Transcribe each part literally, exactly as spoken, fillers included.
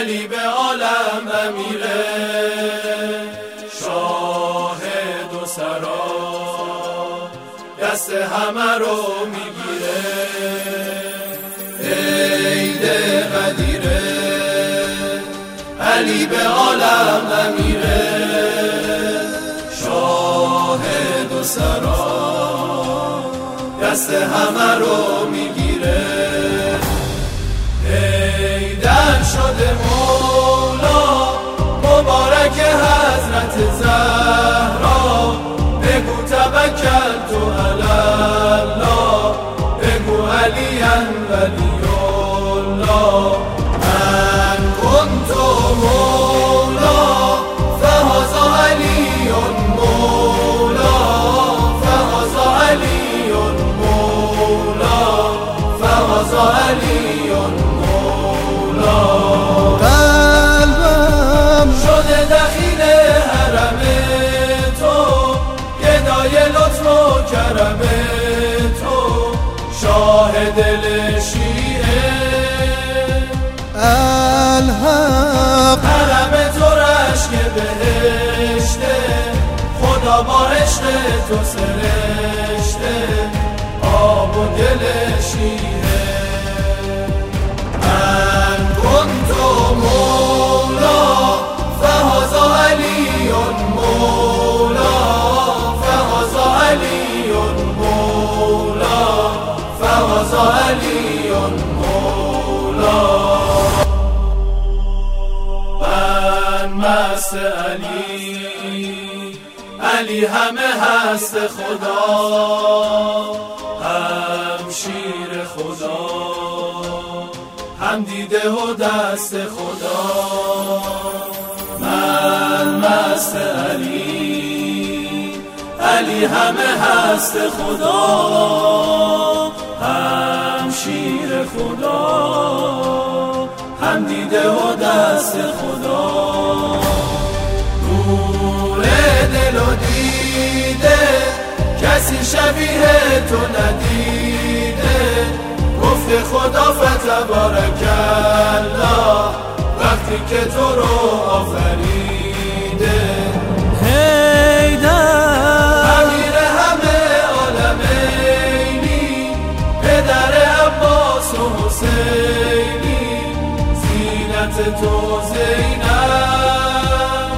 علی به عالم امیره، شاهد و سرا دست همه رو میگیره. عید قدیره علی به عالم امیره، شاهد و سرا دست همه رو میگیره. عیدن شده مولا مبارک حضرت زهرا، بگو توکل تو علی الله، بگو علی ولی الله. من کنت مولا فهذا علی مولا، فهذا علی مولا، فهذا علی مولا. قلبم شده دخیل حرم تو، گدای لطف و کرم تو، شاه دل شیعه الحق. حرم تو رشک بهشته، خدا با عشق تو سرشته، آب و دل شیعه. من کنت مولا فهذا علی مولا، فهذا علی مولا، فهذا علی مولا. من مست علی، علی همه هست خدا، هم شیر خدا، هم دیده و دست خدا. من مست علی، علی همه هست خدا، هم شیر خدا، هم دیده و دست خدا. نور دل و دیده کسی شبیه تو ندیده، گفت خدا فتبارک الله وقتی که تو رو آفریده. حیدر امیر همه عالمینی، پدر عباس و حسینی، زینت تو زینب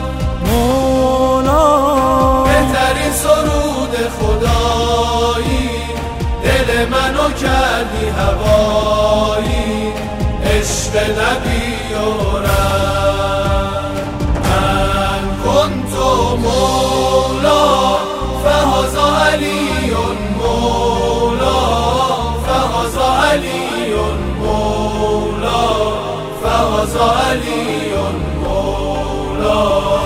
مولا. بهترین سرود خدایی، دل منو کردی هوایی، عشق نبی و رب. من کنت مولا فهذا علی مولا، فهذا علی مولا، فهذا علی مولا.